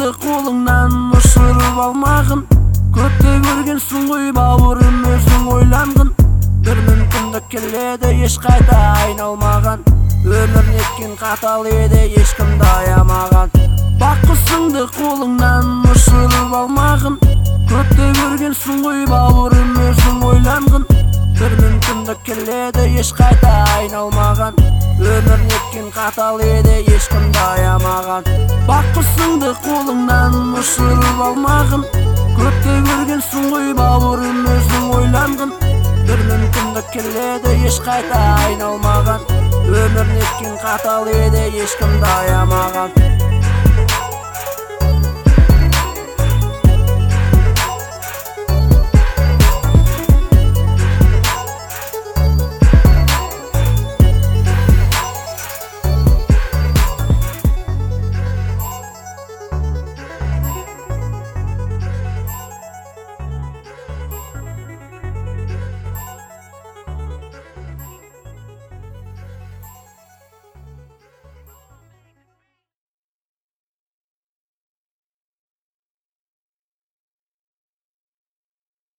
қолыңнан ұшырып алмағын. Көпті көргенсің ғой бауырым, өзің ойланғын. Бір мүмкіндік келеді, ешқайда айналмаған. Өмір неткен қатал еді, ешкімді аямаған. Бақ құсыңды қолыңнан ұшырып алмағын. Көпті көргенсің ғой бауырым, өзің ойланғын. Бір мүмкіндік келеді, ешқайда айналмаған. Өмір неткен қатал еді, ешкімді аямаған. Бақ құсыңды қолыңнан ұшырып алмағын. Көпті көргенсің ғой бауырым, өзің ойланғын. Бір мүмкіндік келеді, ешқайда айналмаған. Өмір неткен қатал еді, ешкімді аямаған.